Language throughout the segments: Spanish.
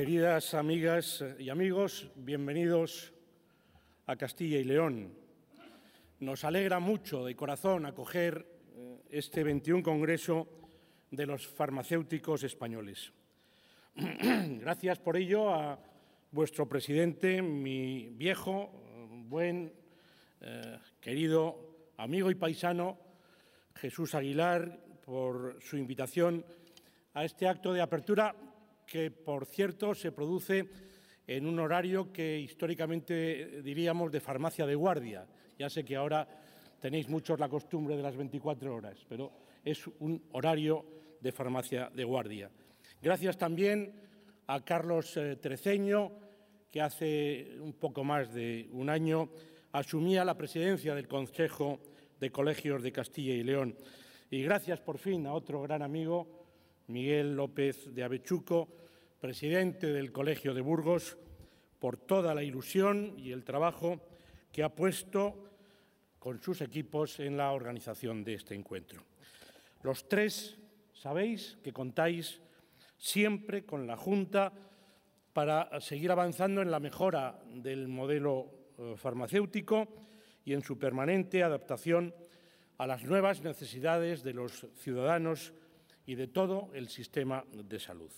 Queridas amigas y amigos, bienvenidos a Castilla y León. Nos alegra mucho de corazón acoger este 21 Congreso de los Farmacéuticos Españoles. Gracias por ello a vuestro presidente, mi viejo, buen, querido amigo y paisano, Jesús Aguilar, por su invitación a este acto de apertura que, por cierto, se produce en un horario que históricamente diríamos de farmacia de guardia. Ya sé que ahora tenéis muchos la costumbre de las 24 horas, pero es un horario de farmacia de guardia. Gracias también a Carlos Treceño, que hace un poco más de un año asumía la presidencia del Consejo de Colegios de Castilla y León. Y gracias por fin a otro gran amigo, Miguel López de Avechuco, presidente del Colegio de Burgos, por toda la ilusión y el trabajo que ha puesto con sus equipos en la organización de este encuentro. Los tres sabéis que contáis siempre con la Junta para seguir avanzando en la mejora del modelo farmacéutico y en su permanente adaptación a las nuevas necesidades de los ciudadanos y de todo el sistema de salud.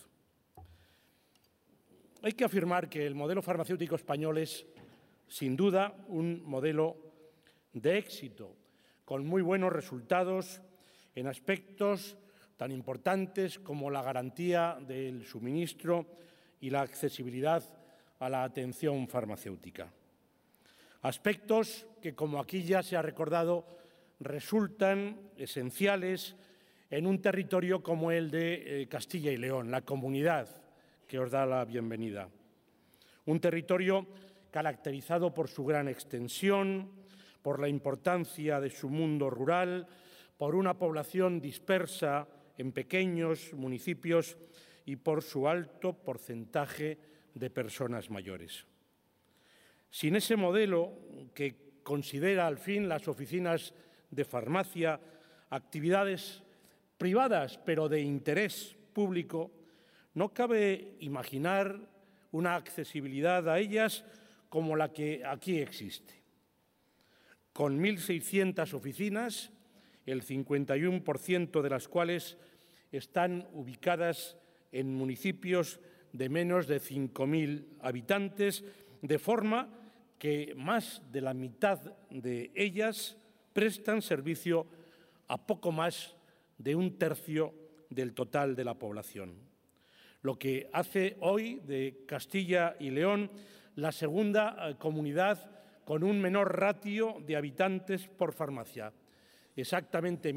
Hay que afirmar que el modelo farmacéutico español es, sin duda, un modelo de éxito, con muy buenos resultados en aspectos tan importantes como la garantía del suministro y la accesibilidad a la atención farmacéutica. Aspectos que, como aquí ya se ha recordado, resultan esenciales en un territorio como el de Castilla y León, la comunidad que os da la bienvenida. Un territorio caracterizado por su gran extensión, por la importancia de su mundo rural, por una población dispersa en pequeños municipios y por su alto porcentaje de personas mayores. Sin ese modelo que considera al fin las oficinas de farmacia actividades privadas pero de interés público, no cabe imaginar una accesibilidad a ellas como la que aquí existe. Con 1.600 oficinas, el 51% de las cuales están ubicadas en municipios de menos de 5.000 habitantes, de forma que más de la mitad de ellas prestan servicio a poco más de un tercio del total de la población, lo que hace hoy de Castilla y León la segunda comunidad con un menor ratio de habitantes por farmacia, exactamente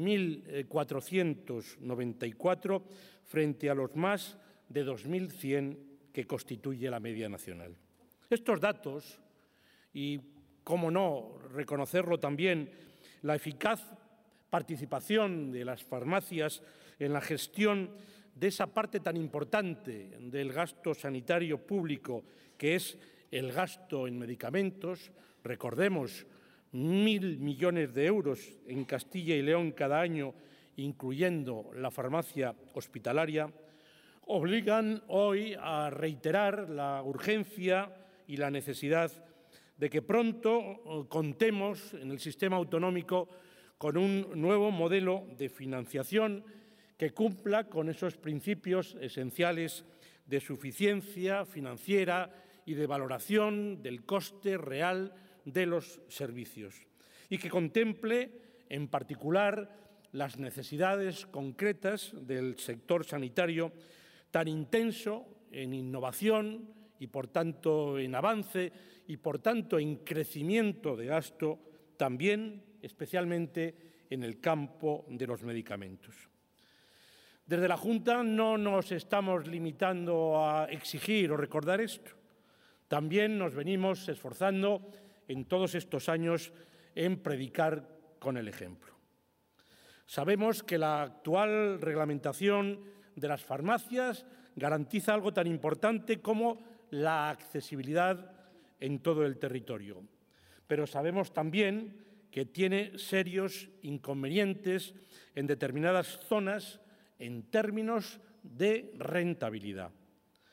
1.494 frente a los más de 2.100 que constituye la media nacional. Estos datos, y cómo no reconocerlo también, la eficaz participación de las farmacias en la gestión de esa parte tan importante del gasto sanitario público que es el gasto en medicamentos. Recordemos, 1.000 millones de euros en Castilla y León cada año, incluyendo la farmacia hospitalaria, obligan hoy a reiterar la urgencia y la necesidad de que pronto contemos en el sistema autonómico con un nuevo modelo de financiación que cumpla con esos principios esenciales de suficiencia financiera y de valoración del coste real de los servicios, y que contemple, en particular, las necesidades concretas del sector sanitario, tan intenso en innovación y, por tanto, en avance y, por tanto, en crecimiento de gasto, también, especialmente, en el campo de los medicamentos. Desde la Junta no nos estamos limitando a exigir o recordar esto. También nos venimos esforzando en todos estos años en predicar con el ejemplo. Sabemos que la actual reglamentación de las farmacias garantiza algo tan importante como la accesibilidad en todo el territorio, pero sabemos también que tiene serios inconvenientes en determinadas zonas en términos de rentabilidad.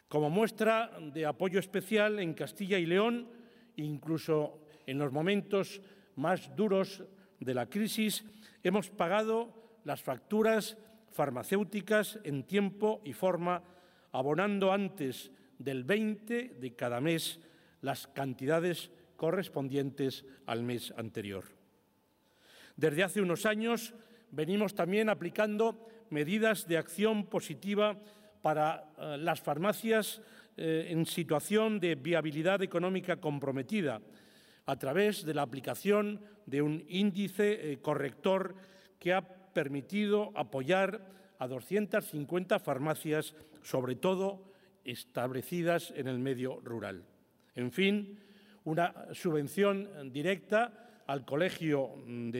Como muestra de apoyo especial, en Castilla y León, incluso en los momentos más duros de la crisis, hemos pagado las facturas farmacéuticas en tiempo y forma, abonando antes del 20 de cada mes las cantidades correspondientes al mes anterior. Desde hace unos años venimos también aplicando medidas de acción positiva para las farmacias en situación de viabilidad económica comprometida, a través de la aplicación de un índice corrector que ha permitido apoyar a 250 farmacias, sobre todo establecidas en el medio rural. En fin, una subvención directa al Consejo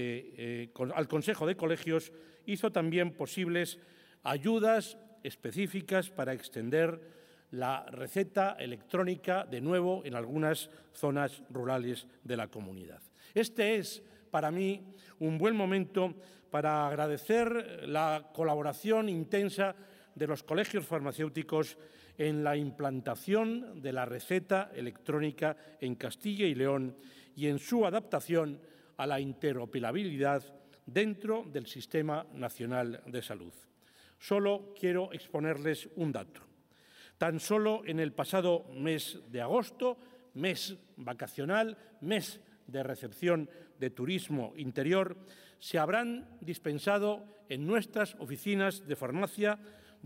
de Colegios hizo también posibles ayudas específicas para extender la receta electrónica de nuevo en algunas zonas rurales de la comunidad. Este es, para mí, un buen momento para agradecer la colaboración intensa de los colegios farmacéuticos en la implantación de la receta electrónica en Castilla y León y en su adaptación a la interoperabilidad dentro del Sistema Nacional de Salud. Solo quiero exponerles un dato. Tan solo en el pasado mes de agosto, mes vacacional, mes de recepción de turismo interior, se habrán dispensado en nuestras oficinas de farmacia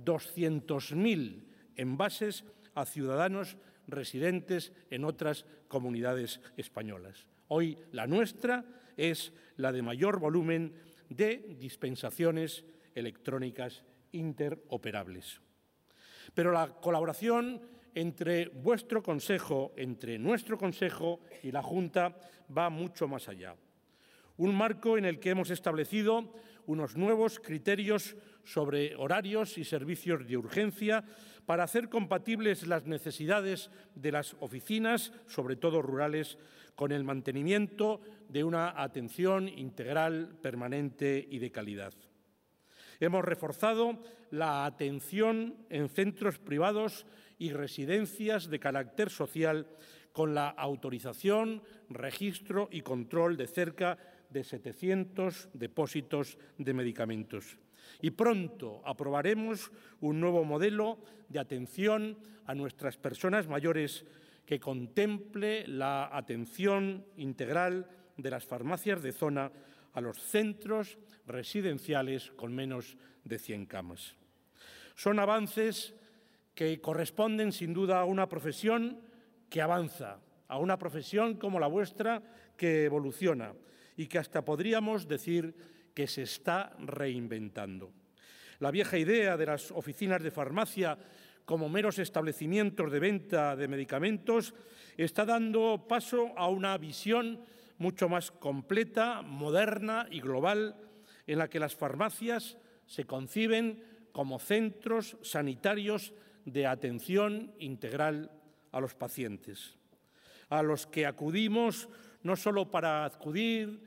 200.000 envases a ciudadanos residentes en otras comunidades españolas. Hoy la nuestra es la de mayor volumen de dispensaciones electrónicas interoperables. Pero la colaboración entre vuestro Consejo, entre nuestro Consejo y la Junta va mucho más allá. Un marco en el que hemos establecido unos nuevos criterios sobre horarios y servicios de urgencia para hacer compatibles las necesidades de las oficinas, sobre todo rurales, con el mantenimiento de una atención integral, permanente y de calidad. Hemos reforzado la atención en centros privados y residencias de carácter social con la autorización, registro y control de cerca de 700 depósitos de medicamentos. Y pronto aprobaremos un nuevo modelo de atención a nuestras personas mayores que contemple la atención integral de las farmacias de zona a los centros residenciales con menos de 100 camas. Son avances que corresponden sin duda a una profesión que avanza, a una profesión como la vuestra que evoluciona y que hasta podríamos decir que se está reinventando. La vieja idea de las oficinas de farmacia como meros establecimientos de venta de medicamentos está dando paso a una visión mucho más completa, moderna y global, en la que las farmacias se conciben como centros sanitarios de atención integral a los pacientes, a los que acudimos no solo para adquirir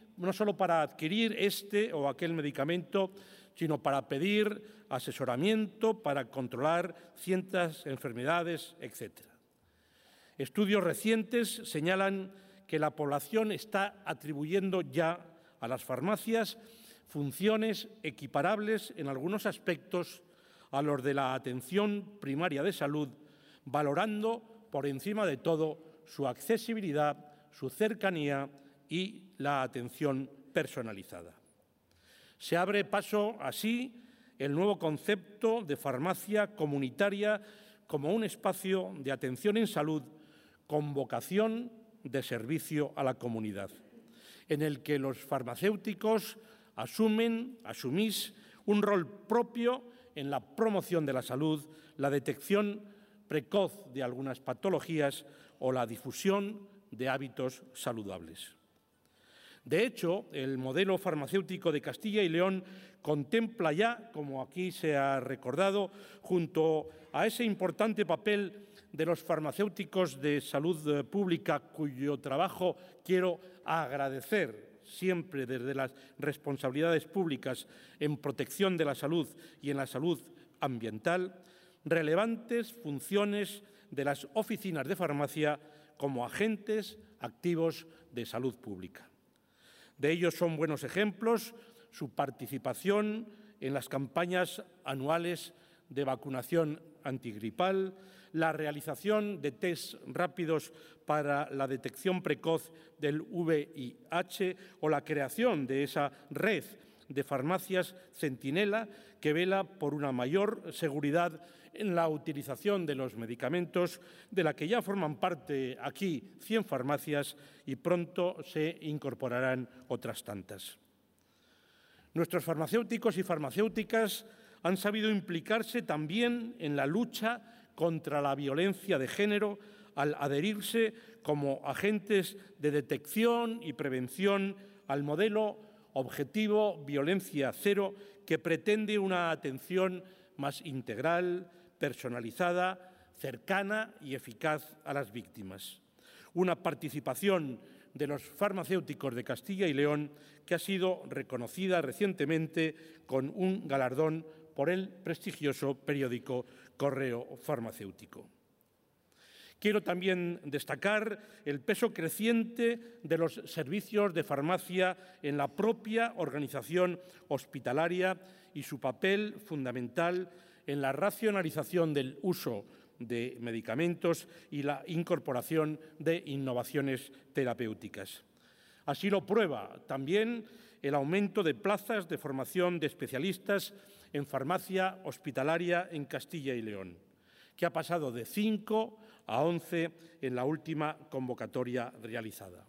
este o aquel medicamento, sino para pedir asesoramiento, para controlar ciertas enfermedades, etc. Estudios recientes señalan que la población está atribuyendo ya a las farmacias funciones equiparables en algunos aspectos a los de la atención primaria de salud, valorando por encima de todo su accesibilidad, su cercanía y la atención personalizada. Se abre paso así el nuevo concepto de farmacia comunitaria como un espacio de atención en salud con vocación de servicio a la comunidad, en el que los farmacéuticos asumís un rol propio en la promoción de la salud, la detección precoz de algunas patologías o la difusión de hábitos saludables. De hecho, el modelo farmacéutico de Castilla y León contempla ya, como aquí se ha recordado, junto a ese importante papel de los farmacéuticos de salud pública, cuyo trabajo quiero agradecer siempre desde las responsabilidades públicas en protección de la salud y en la salud ambiental, relevantes funciones de las oficinas de farmacia como agentes activos de salud pública. De ellos son buenos ejemplos su participación en las campañas anuales de vacunación antigripal, la realización de test rápidos para la detección precoz del VIH o la creación de esa red de farmacias centinela que vela por una mayor seguridad en la utilización de los medicamentos, de la que ya forman parte aquí 100 farmacias y pronto se incorporarán otras tantas. Nuestros farmacéuticos y farmacéuticas han sabido implicarse también en la lucha contra la violencia de género al adherirse como agentes de detección y prevención al modelo objetivo Violencia Cero, que pretende una atención más integral, personalizada, cercana y eficaz a las víctimas. Una participación de los farmacéuticos de Castilla y León que ha sido reconocida recientemente con un galardón por el prestigioso periódico Correo Farmacéutico. Quiero también destacar el peso creciente de los servicios de farmacia en la propia organización hospitalaria y su papel fundamental en la racionalización del uso de medicamentos y la incorporación de innovaciones terapéuticas. Así lo prueba también el aumento de plazas de formación de especialistas en farmacia hospitalaria en Castilla y León, que ha pasado de 5 a 11 en la última convocatoria realizada.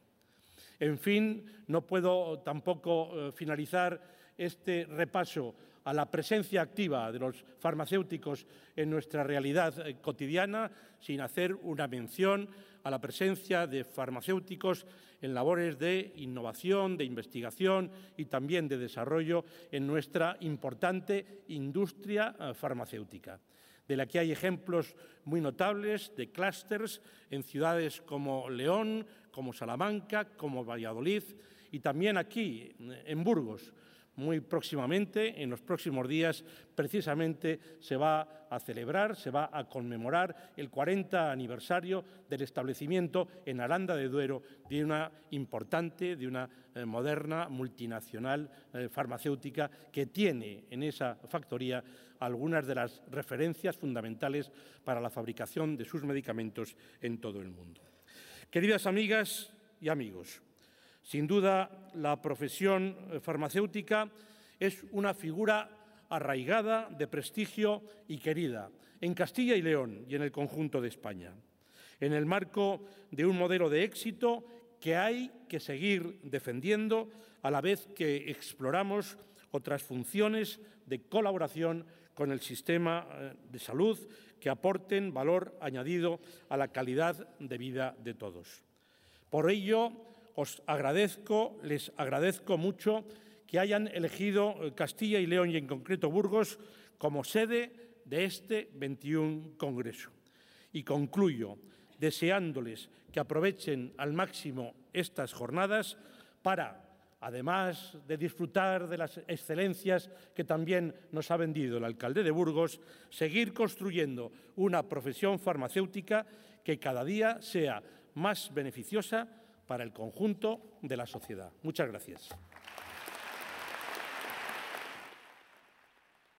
En fin, no puedo tampoco finalizar este repaso a la presencia activa de los farmacéuticos en nuestra realidad cotidiana sin hacer una mención a la presencia de farmacéuticos en labores de innovación, de investigación y también de desarrollo en nuestra importante industria farmacéutica, de la que hay ejemplos muy notables de clústeres en ciudades como León, como Salamanca, como Valladolid y también aquí en Burgos. Muy próximamente, en los próximos días, precisamente se va a celebrar, se va a conmemorar el 40 aniversario del establecimiento en Aranda de Duero de una importante, de una moderna multinacional farmacéutica que tiene en esa factoría algunas de las referencias fundamentales para la fabricación de sus medicamentos en todo el mundo. Queridas amigas y amigos, sin duda, la profesión farmacéutica es una figura arraigada, de prestigio y querida en Castilla y León y en el conjunto de España, en el marco de un modelo de éxito que hay que seguir defendiendo a la vez que exploramos otras funciones de colaboración con el sistema de salud que aporten valor añadido a la calidad de vida de todos. Por ello, les agradezco mucho que hayan elegido Castilla y León y en concreto Burgos como sede de este 21 Congreso. Y concluyo deseándoles que aprovechen al máximo estas jornadas para, además de disfrutar de las excelencias que también nos ha vendido el alcalde de Burgos, seguir construyendo una profesión farmacéutica que cada día sea más beneficiosa para el conjunto de la sociedad. Muchas gracias.